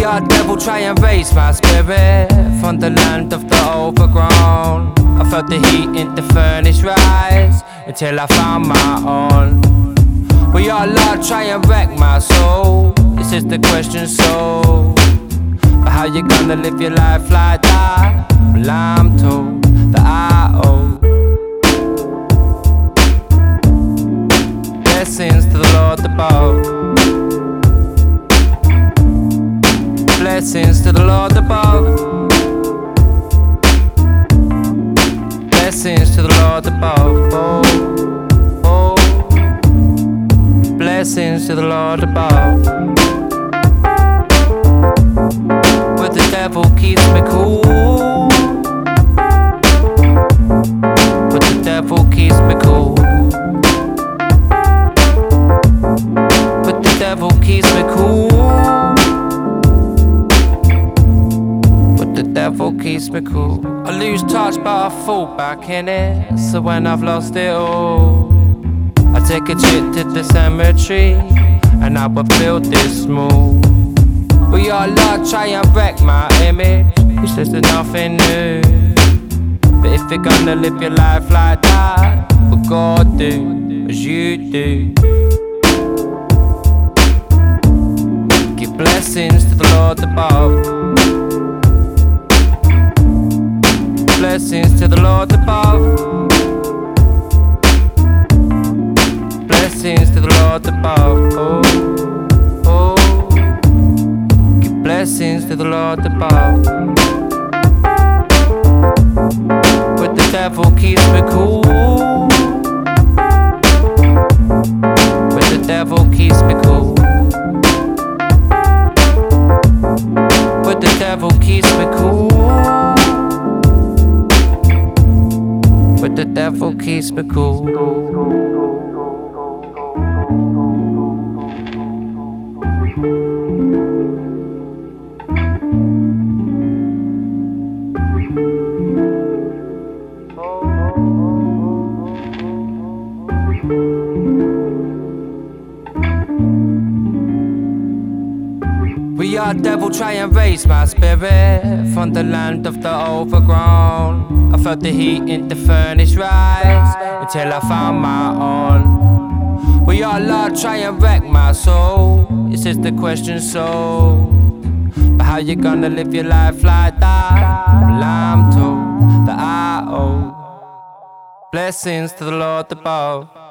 are devil, try and raise my spirit from the land of the overgrown. I felt the heat in the furnace rise until I found my own. We are Lord, try and wreck my soul. This is the question, so but how you gonna live your life like that? Well, I'm told that I owe blessings to the Lord above. Blessings to the Lord above. Blessings to the Lord above. Oh, oh. Blessings to the Lord above. But the devil keeps me cool. But the devil keeps me cool. But the devil keeps me cool. The devil keeps me cool. I lose touch but I fall back in it. So when I've lost it all, I take a trip to the cemetery and I will build this small. We are Lord, try and wreck my image. It's just nothing new. But if you're gonna live your life like that, what God do as you do. Give blessings to the Lord above. Blessings to the Lord above. Blessings to the Lord above. Oh, oh. Give blessings to the Lord above. But the devil keeps me cool. But the devil keeps me cool. But the devil keeps me cool. But the devil keeps me cool. We are devil, try and raise my spirit from the land of the overgrown. I felt the heat in the furnace rise until I found my own. We are Lord, try and wreck my soul. This is the question, so but how you gonna live your life like that? Well, I'm told that I owe blessings to the Lord above.